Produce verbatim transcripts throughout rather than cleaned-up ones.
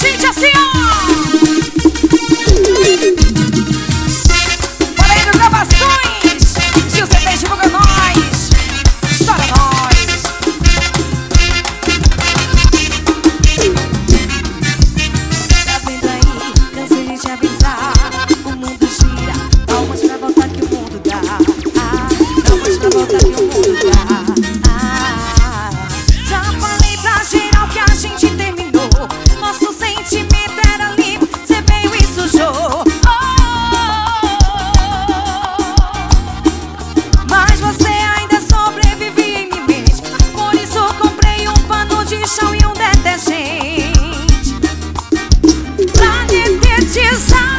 gente assim, ó. Valendo gravações. Se você tem, divulga nós. Estoura nós. Tá vendo aí? Cansei de te avisar. O mundo gira. Palmas pra voltar que o mundo dá. Ah, palmas pra voltar que o mundo dá. Ah, já falei pra geral que a gente terminou. Nosso sentimento era limpo, cê veio e sujou. Mas você ainda sobrevive em minha mente. Por isso comprei um pano de chão e um detergente pra detetizar.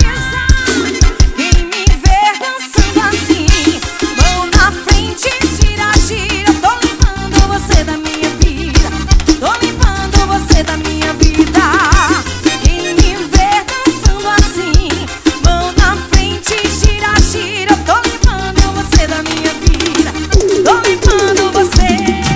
Quem me ver dançando assim, mão na frente, gira, gira. Tô limpando você da minha vida. Tô limpando você da minha vida. Quem me ver dançando assim, mão na frente, gira, gira. Tô limpando você da minha vida. Tô limpando você.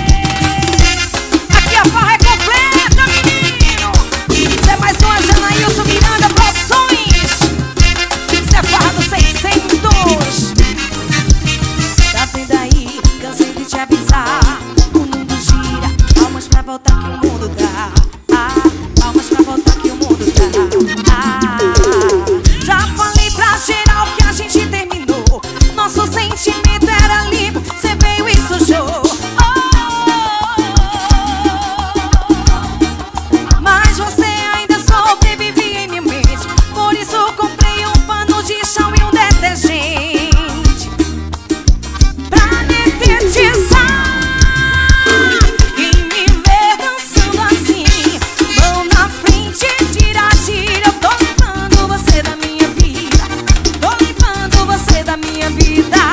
Aqui a farra é completa, menino. Cê é mais uma Janaílson Miranda Produções. Cê é farra dos seiscentos. Tá vendo aí? Cansei de te avisar. O mundo gira. Palmas pra voltar que o mundo dá. Ah, palmas pra voltar que o mundo dá. Ah, já falei pra geral que a gente terminou. Nosso sentimento era limpo, cê veio e sujou. Mas você ainda sobrevive em minha mente. Por isso comprei um pano de chão e um detergente pra detetizar. Quem me vê dançando assim, mão na frente, gira, gira. Eu tô limpando você da minha vida. Tô limpando você da minha vida.